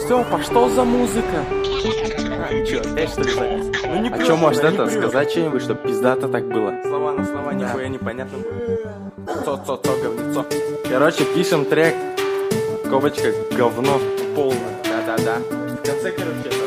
Все, по что за музыка? Че, опять что ли запись? Ну не А что, может это, сказать что-нибудь, чтобы пиздато так было? Слова на слова, нихуя непонятно будет. Цо, говнецо. Короче, пишем трек, скобочка, говно. Полное. Да-да-да. В конце, короче, это...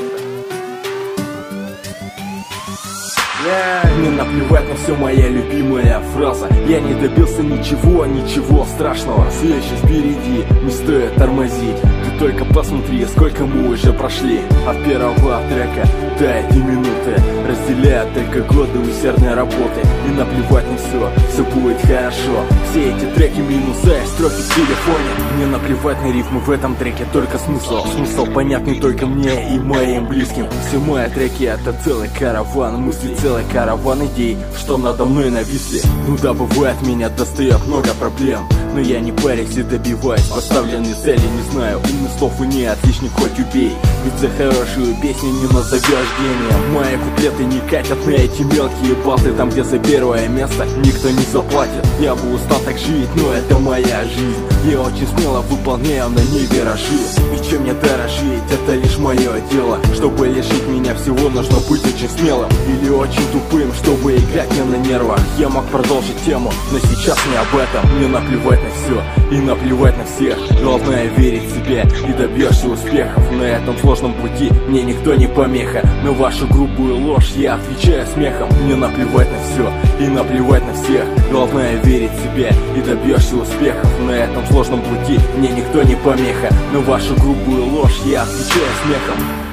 Мне наплевать на все, моя любимая фраза. Я не добился ничего, ничего страшного. Все еще впереди, не стоит тормозить. Ты только посмотри, сколько мы уже прошли. От первого трека до этой минуты разделяют только годы усердной работы. И наплевать на все будет хорошо. Все эти треки минуса и строки в телефоне. Мне наплевать на рифмы, в этом треке только смысл. Смысл понятный только мне и моим близким. Все мои треки это целый караван мыслей, целый караван идей, что надо мной нависли. Ну да, бывает, меня достает много проблем, но я не парюсь и добиваюсь поставленной цели. Не знаю умных слов и нет, лишних хоть убей. Ведь за хорошую песню не назовешь гением. Мои куплеты не катят на эти мелкие баты. Там, где за первое место никто не заплатит. Я бы устал так жить, но это моя жизнь. Я очень смело выполняю на ней виражи. И чем мне дорожить, это лишь мое дело. Чтобы лишить меня всего, нужно быть очень смелым или очень тупым, чтобы играть мне на нервах. Я мог продолжить тему, но сейчас не об этом. Мне наплевать на все и наплевать на всех. Главное верить в себя и добьешься успехов. На этом сложном пути мне никто не помеха. На вашу грубую ложь я отвечаю смехом. Мне наплевать на все и наплевать на всех. Главное верить в себя и добьешься успехов. На этом сложном пути мне никто не помеха. На вашу грубую ложь я отвечаю смехом.